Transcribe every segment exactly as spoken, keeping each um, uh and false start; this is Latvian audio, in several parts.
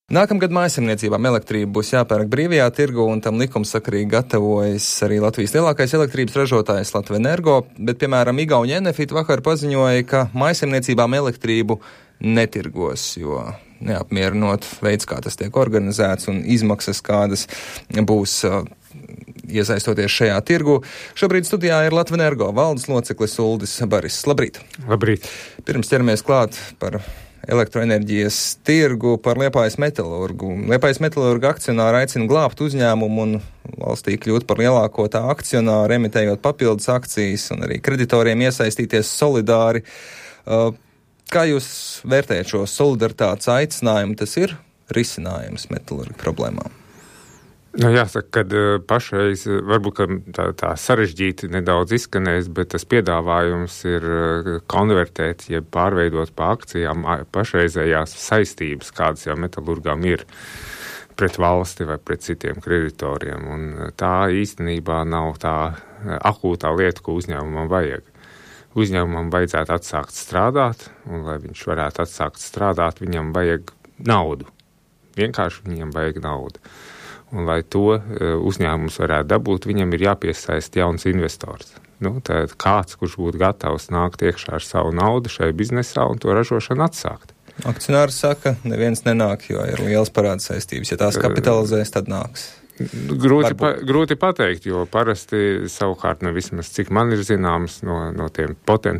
Nākamgad mājasemniecībām elektrība būs jāpērk brīvajā tirgu, un tam likumsakarīgi gatavojas arī Latvijas lielākais elektrības ražotājs Latvenergo, bet, piemēram, Igauņa Enefit vakar paziņoja, ka mājasemniecībām elektrību netirgos, jo neapmierinot veids, kā tas tiek organizēts un izmaksas, kādas būs uh, iesaistoties šajā tirgu. Šobrīd studijā ir Latvenergo valdes loceklis Uldis Bariss. Labrīt! Labrīt! Pirms ķeramies klāt par elektroenerģijas tirgu, par Liepājas metalurgu. Liepājas metalurga akcionāri aicina glābt uzņēmumu un valstī kļūt par lielāko tā akcionāru, emitējot papildus akcijas un arī kreditoriem iesaistīties solidāri. Uh, kā jūs vērtējat šo solidaritātes aicinājumu? Tas ir risinājums metalurga problēmām? Nu, jāsaka, ka pašreiz varbūt ka tā, tā sarežģīti nedaudz izskanēs, bet tas piedāvājums ir konvertēt, jeb pārveidot pa akcijām pašreizējās saistības, kādas jau metalurgām ir pret valsti vai pret citiem kreditoriem. Un tā īstenībā nav tā akūtā lieta, ko uzņēmumam vajag. Uzņēmumam vajadzētu atsākt strādāt, un lai viņš varētu atsākt strādāt, viņam vajag naudu. Vienkārši viņam vajag naudu. Un, lai to uzņēmums varētu dabūt, viņam ir jāpiesaist jauns investors. Nu, tad kāds, kurš būtu gatavs nākt iekšā ar savu naudu šai biznesā un to ražošanu atsākt. Akcionārs saka, neviens nenāk, jo ir liels parāda saistības. Ja tās kapitalizēs, tad nāks. Grūti, pa, grūti pateikt, jo parasti savukārt, nu, vismaz cik man ir zināms no, no tiem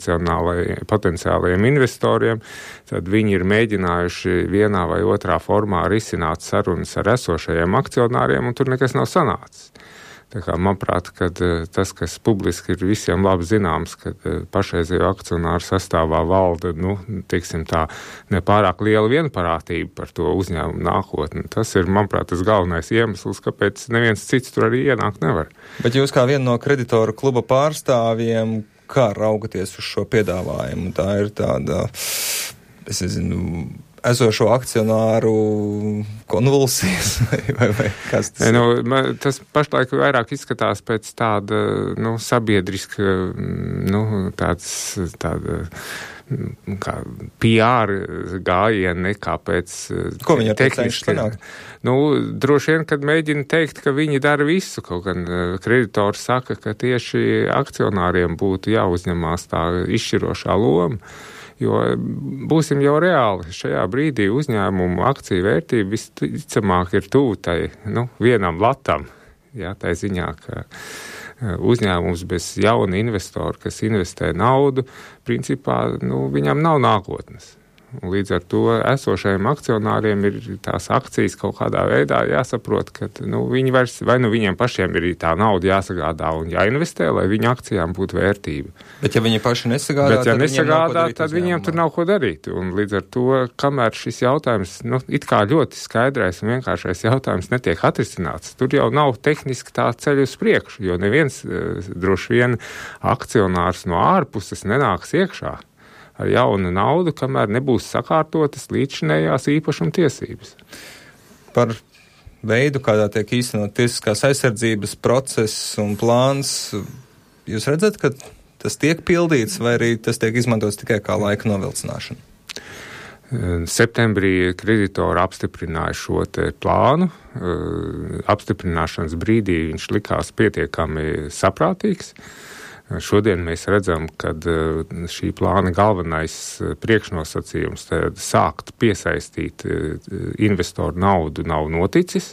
potenciālajiem investoriem, tad viņi ir mēģinājuši vienā vai otrā formā risināt sarunas ar esošajiem akcionāriem, un tur nekas nav sanācis. Tā kā, manuprāt, kad tas, kas publiski ir visiem labi zināms, ka pašreizējo akcionāru sastāvā valda, nu, teiksim tā, nepārāk liela vienparātība par to uzņēmumu nākotni. Tas ir, manuprāt, tas galvenais iemesls, kāpēc neviens cits tur arī ienākt nevar. Bet jūs kā viena no kreditoru kluba pārstāvjiem, kā raugaties uz šo piedāvājumu? Tā ir tāda, es nezinu, esošo akcionāru konvulsijas vai, vai, vai kas tas ir? Nu, man, tas pašlaik vairāk izskatās pēc tāda, nu, sabiedriska, nu, tāds, tāda, kā P R gājiena, nekā pēc Ko viņi ar tehniski panākt? Nu, droši vien, kad mēģina teikt, ka viņi dara visu, kaut gan kreditori saka, ka tieši akcionāriem būtu jāuzņemās tā izšķirošā loma. Jo būsim jau reāli, šajā brīdī uzņēmumu akciju vērtība visticamāk ir tuvu tai, nu, vienam latam, jā, tai ziņā, ka uzņēmums bez jauna investora, kas investē naudu, principā, nu, viņam nav nākotnes. Un līdz ar to esošajiem akcionāriem ir tās akcijas kaut kādā veidā jāsaprot, ka, nu, viņi vairs, vai nu viņiem pašiem ir tā nauda jāsagādā un jāinvestē, lai viņu akcijām būtu vērtība. Bet ja viņi paši nesagādā, Bet, ja tad, nesagādā, viņiem tad viņiem tur nav ko darīt. Un līdz ar to, kamēr šis jautājums, nu, it kā ļoti skaidrais un vienkāršais jautājums netiek atrisināts, tur jau nav tehniski tā ceļa uz priekšu, jo neviens droši vien akcionārs no ārpuses nenāks iekšā ar jaunu naudu, kamēr nebūs sakārtotas līdzšinējās īpašuma tiesības. Par veidu, kādā tiek īstenot tiesiskās aizsardzības process un plāns, jūs redzat, ka tas tiek pildīts, vai arī tas tiek izmantots tikai kā laika novilcināšana? Septembrī kreditori apstiprināja šo te plānu. Apstiprināšanas brīdī viņš likās pietiekami saprātīgs. Šodien mēs redzam, ka šī plāna galvenais priekšnosacījums sākt piesaistīt investoru naudu nav noticis.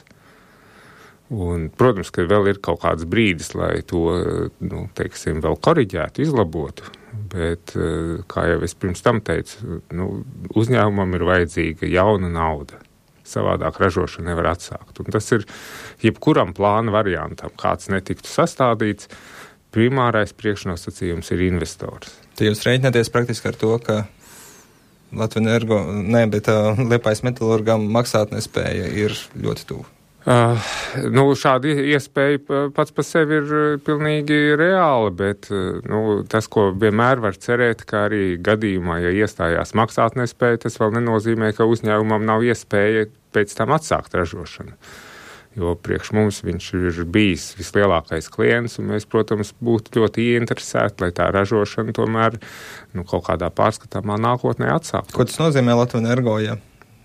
Un, protams, ka vēl ir kaut kāds brīdis, lai to, nu, teiksim, vēl koriģētu, izlabotu. Bet, kā jau es pirms tam teicu, nu, uzņēmumam ir vajadzīga jauna nauda. Savādāk ražošana nevar atsākt. Un tas ir jebkuram plāna variantam, kāds netiktu sastādīts. Primārais priekšnosacījums ir investors. Tad jūs rēķināties praktiski ar to, ka Latvenergo, ne, bet uh, Liepājas metalurgam maksātnespēja ir ļoti tuvu. Uh, nu, šāda iespēja pats par sevi ir pilnīgi reāla, bet uh, nu, tas, ko vienmēr var cerēt, ka arī gadījumā, ja iestājās maksātnespēja, tas vēl nenozīmē, ka uzņēmumam nav iespēja pēc tam atsākt ražošanu. Jo priekš mums viņš ir bijis vislielākais klients, un mēs, protams, būtu ļoti ieinteresēti, lai tā ražošana tomēr, nu, kaut kādā pārskatāmā nākotnē atsāktu. Ko tas nozīmē Latvenergo, ja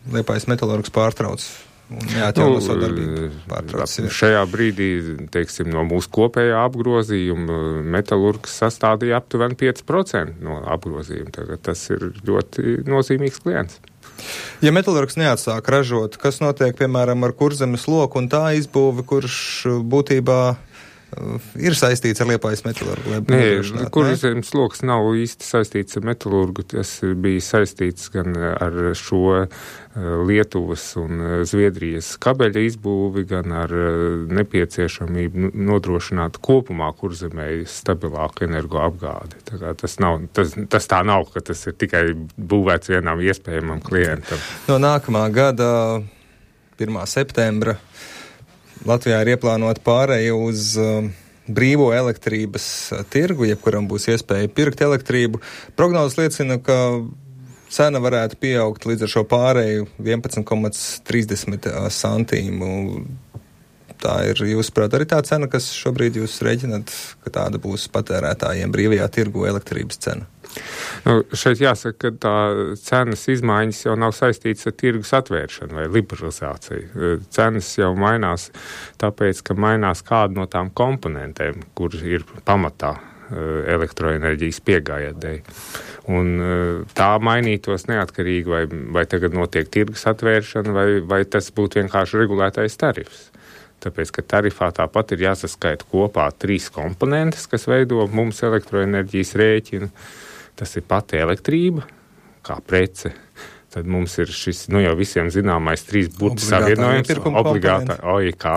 Liepājas metalurgs pārtrauc un neatjauno nu, savu darbību. Pārtrauc. Šajā brīdī, teiksim, no mūsu kopējā apgrozījuma metalurgs sastādīja aptuveni pieci procenti no apgrozījuma. Tagad tas ir ļoti nozīmīgs klients. Ja metalurgs neatsāk ražot, kas notiek, piemēram, ar Kurzemes loku un tā izbūvi, kurš būtībā ir saistīts ar Liepājas metalurgu? Nē, Kurzemes loks nav īsti saistīts ar metalurgu. Tas bija saistīts gan ar šo Lietuvas un Zviedrijas kabeļa izbūvi, gan ar nepieciešamību nodrošināt kopumā Kurzemē stabilāku energoapgādi. Tā kā tas, nav, tas, tas tā nav, ka tas ir tikai būvēts vienam iespējamam klientam. No nākamā gada pirmā septembra Latvijā ir ieplānota pāreja uz uh, brīvo elektrības uh, tirgu, jebkuram būs iespēja pirkt elektrību. Prognozes liecina, ka cena varētu pieaugt līdz ar šo pāreju vienpadsmit komats trīsdesmit santīmu. Tā ir, jūsuprāt, arī tā cena, kas šobrīd jūs rēķināt, ka tāda būs patērētājiem brīvajā tirgu elektrības cena? Nu, šeit jāsaka, ka tā cenas izmaiņas jau nav saistītas ar tirgus atvēršanu vai liberalizāciju. Cenas jau mainās tāpēc, ka mainās kāda no tām komponentēm, kur ir pamatā elektroenerģijas piegājēji. Un tā mainītos neatkarīgi, vai, vai tagad notiek tirgus atvēršana, vai, vai tas būtu vienkārši regulētais tarifs. Tāpēc, ka tarifā tāpat ir jāsaskaita kopā trīs komponentes, kas veido mums elektroenerģijas rēķinu. Tas ir pati elektrība, kā prece. Tad mums ir šis, nu jau visiem zināmais trīs burtu savienojums, obligātā O I K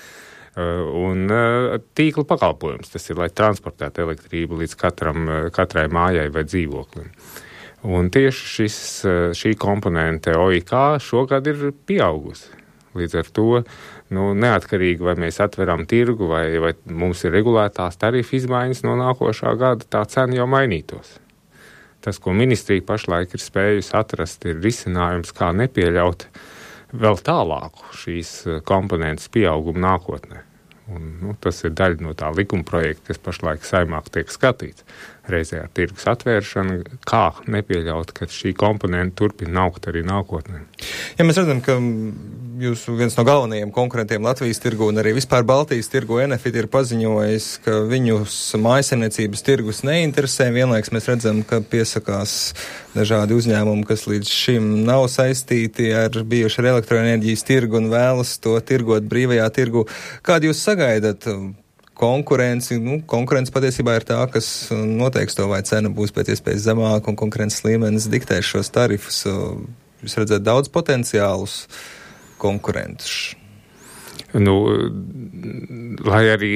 un tīkla pakalpojums. Tas ir, lai transportētu elektrību līdz katram, katrai mājai vai dzīvoklim. Un tieši šis, šī komponente O I K šogad ir pieaugusi. Līdz ar to, nu, neatkarīgi, vai mēs atveram tirgu, vai, vai mums ir regulētās tarifu izmaiņas no nākošā gada, tā cena jau mainītos. Tas, ko ministrija pašlaik ir spējusi atrast, ir risinājums, kā nepieļaut vēl tālāku šīs komponentes pieaugumu nākotnē. Un, nu, tas ir daļa no tā likuma projekta, kas pašlaik Saeimā tiek skatīts. Reizē ar tirgus atvēršanu, kā nepieļaut, ka šī komponenta turpina augt arī nākotnē. Ja mēs redzam, ka jūsu viens no galvenajiem konkurentiem Latvijas tirgu un arī vispār Baltijas tirgu Enefit ir paziņojis, ka viņus mājasemniecības tirgus neinteresē. Vienlaiks mēs redzam, ka piesakās dažādi uzņēmumi, kas līdz šim nav saistīti ar bijuši ar elektroenerģijas tirgu un vēlas to tirgot brīvajā tirgu. Kādu jūs sagaidat konkurenci? Nu, konkurence patiesībā ir tā, kas noteiks to, vai cena būs pēc iespējas zemāka un konkurences līmenis diktēs šos tarifus. Jūs redzat daudz potenciālus konkurentus. Nu, lai arī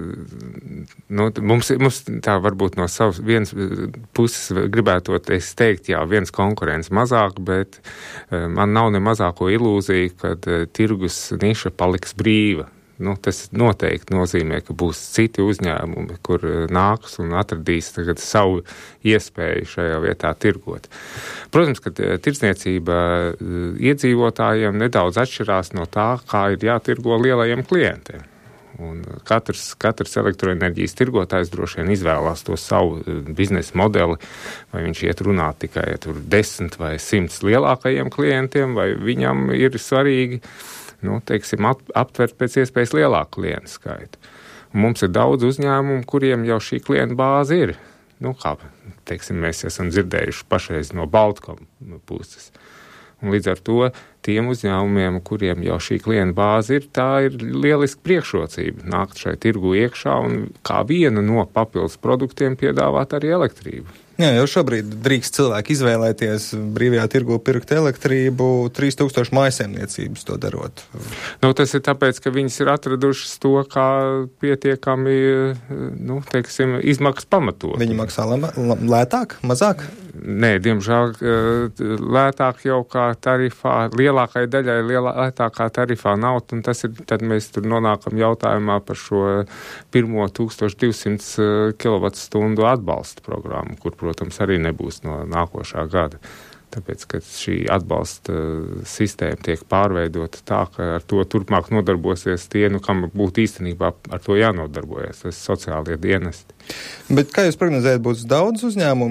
nu, mums, mums tā varbūt no savas vienas puses gribētu teikt, jā, viens konkurents mazāk, bet man nav ne mazāko ilūziju, kad tirgus niša paliks brīva. Nu, tas noteikti nozīmē, ka būs citi uzņēmumi, kur nāks un atradīs tagad savu iespēju šajā vietā tirgot. Protams, ka tirdzniecība iedzīvotājiem nedaudz atšķirās no tā, kā ir jātirgo lielajiem klientiem. Un katrs, katrs elektroenerģijas tirgotājs droši vien izvēlās to savu biznesa modeli, vai viņš iet runāt tikai tur desmit vai simts lielākajiem klientiem, vai viņam ir svarīgi nu, teiksim, aptvert pēc iespējas lielāku klientu skaitu. Un mums ir daudz uzņēmumu, kuriem jau šī klienta bāze ir. Nu, kā, teiksim, mēs esam dzirdējuši pašreiz no Baltkom puses. Un līdz ar to tiem uzņēmumiem, kuriem jau šī klienta bāze ir, tā ir lieliska priekšrocība nākt šai tirgu iekšā un kā vienu no papildus produktiem piedāvāt arī elektrību. Jā, jau šobrīd drīkst cilvēki izvēlēties brīvajā tirgu pirkt elektrību, trīs tūkstoši mājsaimniecības to darot. Nu, tas ir tāpēc, ka viņas ir atradušas to, kā pietiekami, nu, teiksim, izmaksas pamatot. Viņi maksā lētāk, mazāk? Nē, diemžēl lētāk jau kā tarifā, lielākai daļai lielā, lētākā tarifā nav, un tas ir, tad mēs tur nonākam jautājumā par šo pirmo tūkstoš divsimt kilovatstundu atbalsta programmu, kur, protams, arī nebūs no nākošā gada. Tāpēc, ka šī atbalsta sistēma tiek pārveidota tā, ka ar to turpmāk nodarbosies tie, nu, kam būtu īstenībā ar to jānodarbojas, tas sociālie dienesti. Bet kā jūs prognozējat, būs daudz uzņēmumu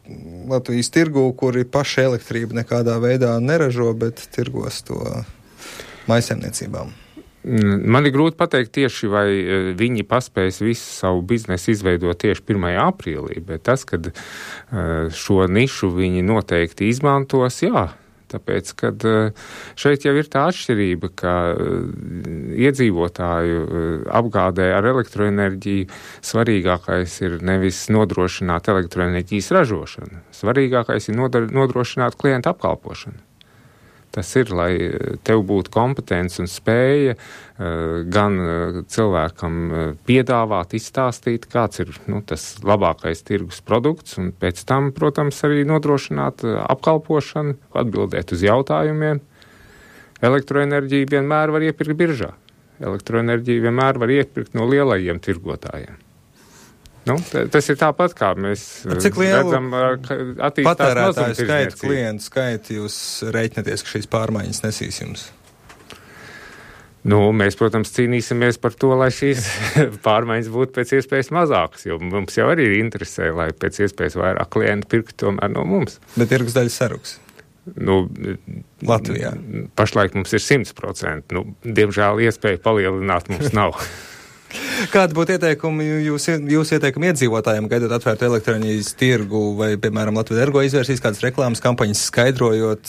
Latvijas tirgū, kuri paši elektrību nekādā veidā neražo, bet tirgos to mājsaimniecībām? Man ir grūti pateikt tieši, vai viņi paspēs visu savu biznesu izveidot tieši pirmajā aprīlī, bet tas, kad šo nišu viņi noteikti izmantos, jā, tāpēc, kad šeit jau ir tā atšķirība, ka iedzīvotāju apgādē ar elektroenerģiju svarīgākais ir nevis nodrošināt elektroenerģijas ražošanu, svarīgākais ir nodrošināt klientu apkalpošanu. Tas ir, lai tev būtu kompetence un spēja gan cilvēkam piedāvāt, izstāstīt, kāds ir nu, tas labākais tirgus produkts, un pēc tam, protams, arī nodrošināt apkalpošanu, atbildēt uz jautājumiem. Elektroenerģiju vienmēr var iepirkt biržā. Elektroenerģiju vienmēr var iepirkt no lielajiem tirgotājiem. Nu, tas ir tāpat, kā mēs redzam attīstās patērētāju skaitu, klientu skaitu jūs reiķinaties, ka šīs pārmaiņas nesīs jums? Nu, mēs, protams, cīnīsimies par to, lai šīs pārmaiņas būtu pēc iespējas mazākas, jo mums jau arī ir interesē, lai pēc iespējas vairāk klientu pirktu tomēr no mums. Bet tirgus daļa saruks? Nu, Latvijā? Pašlaik mums ir simt procenti. Nu, diemžēl iespēja palielināt mums nav. Kādi būtu ieteikumi jūs, jūs ieteikumi iedzīvotājiem, gaidot atvērtu elektroenerģijas tirgu, vai, piemēram, Latvijas Energo izvērsīs kādas reklāmas kampaņas skaidrojot,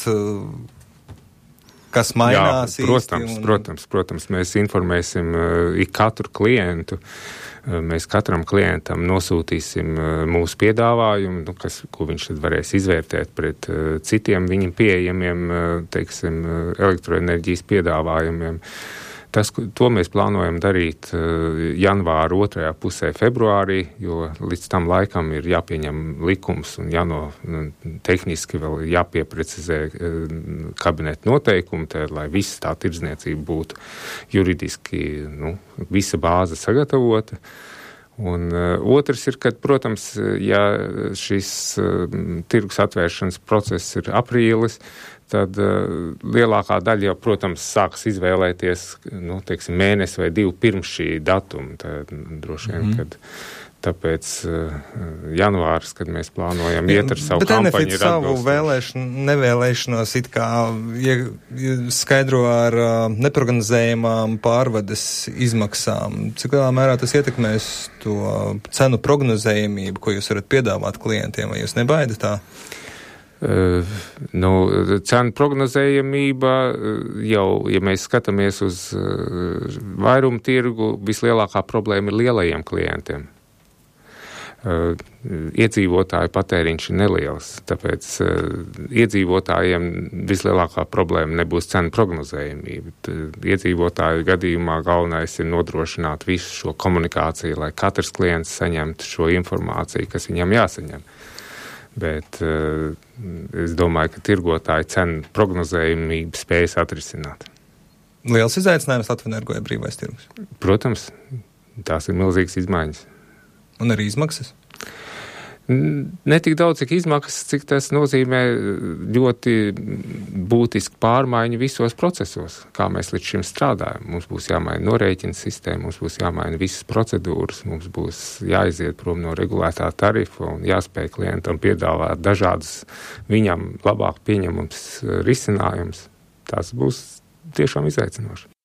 kas mainās? Jā, protams, īsti, un... protams, protams, mēs informēsim uh, ik katru klientu. Uh, mēs katram klientam nosūtīsim uh, mūsu piedāvājumu, nu, kas, ko viņš tad varēs izvērtēt pret uh, citiem viņam pieejamiem, uh, teiksim, uh, elektroenerģijas piedāvājumiem. Tas, to mēs plānojam darīt uh, janvāra otrajā pusē februārī, jo līdz tam laikam ir jāpieņem likums un jāno nu, tehniski vēl jāpieprecizē uh, kabineta noteikumi, tā, lai visa tā tirdzniecība būtu juridiski, nu, visa bāze sagatavota. Un uh, otrs ir, ka, protams, ja šis uh, tirgus atvēršanas process ir aprīlis, tad uh, lielākā daļa jau, protams, sāks izvēlēties, nu, teiksim, mēnesi vai divu pirms šī datuma. Tad, droši vien, mm. kad tāpēc uh, janvārs, kad mēs plānojam iet ar savu bet kampaņu, ir atbilstoši. Bet savu vēlēšanu, nevēlēšanos it kā ja, ja skaidro ar uh, neprognozējumām pārvades izmaksām. Cik lielā mērā tas ietekmēs to cenu prognozējumību, ko jūs varat piedāvāt klientiem, vai jūs nebaida tā? Uh, nu, cenu prognozējamība jau, ja mēs skatāmies uz uh, vairumu tirgu, vislielākā problēma ir lielajiem klientiem. Uh, iedzīvotāju patēriņš ir neliels, tāpēc uh, iedzīvotājiem vislielākā problēma nebūs cenu prognozējamība. T, iedzīvotāju gadījumā galvenais ir nodrošināt visu šo komunikāciju, lai katrs klients saņemtu šo informāciju, kas viņam jāsaņem. Bet uh, es domāju, ka tirgotāji cenu prognozējumību spējas atrisināt. Liels izaicinājums Latvijas Energo brīvais tirgus? Protams, tās ir milzīgas izmaiņas. Un arī izmaksas? Ne tik daudz, cik izmaksas, cik tas nozīmē ļoti būtisku pārmaiņu visos procesos, kā mēs līdz šim strādājam. Mums būs jāmaina norēķina sistēma, mums būs jāmaina visas procedūras, mums būs jāiziet prom no regulētā tarifa un jāspēj klientam piedāvāt dažādas viņam labāk pieņemams risinājums. Tas būs tiešām izaicinoši.